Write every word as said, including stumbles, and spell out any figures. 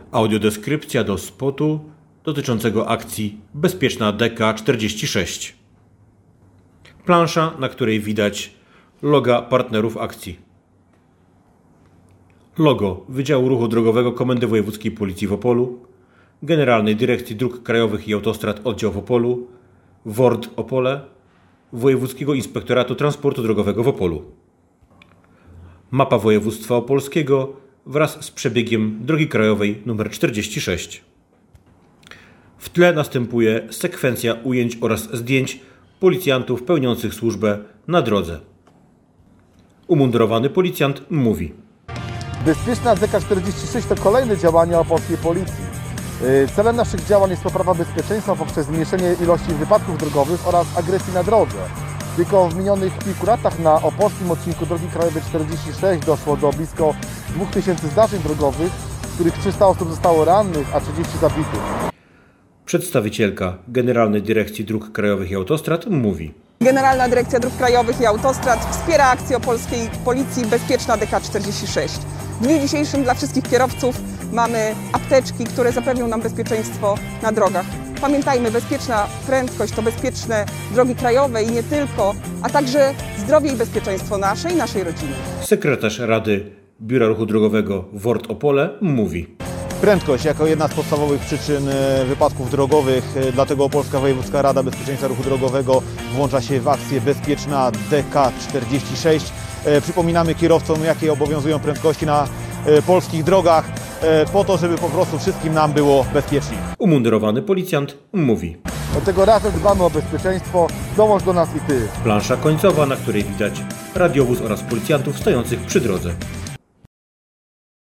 Audiodeskrypcja do spotu dotyczącego akcji Bezpieczna D K czterdzieści sześć. Plansza, na której widać loga partnerów akcji. Logo Wydziału Ruchu Drogowego Komendy Wojewódzkiej Policji w Opolu, Generalnej Dyrekcji Dróg Krajowych i Autostrad Oddział w Opolu, W O R D Opole, Wojewódzkiego Inspektoratu Transportu Drogowego w Opolu. Mapa województwa opolskiego wraz z przebiegiem drogi krajowej nr czterdzieści sześć. W tle następuje sekwencja ujęć oraz zdjęć policjantów pełniących służbę na drodze. Umundurowany policjant mówi: Bezpieczna D K czterdzieści sześć to kolejne działania opolskiej policji. Celem naszych działań jest poprawa bezpieczeństwa poprzez zmniejszenie ilości wypadków drogowych oraz agresji na drodze. Tylko w minionych kilku latach na opolskim odcinku drogi krajowej czterdzieści sześć doszło do blisko dwóch tysięcy zdarzeń drogowych, w których trzysta osób zostało rannych, a trzydzieści zabitych. Przedstawicielka Generalnej Dyrekcji Dróg Krajowych i Autostrad mówi: Generalna Dyrekcja Dróg Krajowych i Autostrad wspiera akcję opolskiej policji Bezpieczna D K czterdzieści sześć. W dniu dzisiejszym dla wszystkich kierowców mamy apteczki, które zapewnią nam bezpieczeństwo na drogach. Pamiętajmy, bezpieczna prędkość to bezpieczne drogi krajowe i nie tylko, a także zdrowie i bezpieczeństwo nasze i naszej rodziny. Sekretarz Rady Biura Ruchu Drogowego W O R D Opole mówi: Prędkość jako jedna z podstawowych przyczyn wypadków drogowych, dlatego Opolska Wojewódzka Rada Bezpieczeństwa Ruchu Drogowego włącza się w akcję Bezpieczna D K czterdzieści sześć. Przypominamy kierowcom, jakie obowiązują prędkości na polskich drogach, po to, żeby po prostu wszystkim nam było bezpiecznie. Umundurowany policjant mówi: Dlatego razem dbamy o bezpieczeństwo, dołącz do nas i Ty. Plansza końcowa, na której widać radiowóz oraz policjantów stojących przy drodze.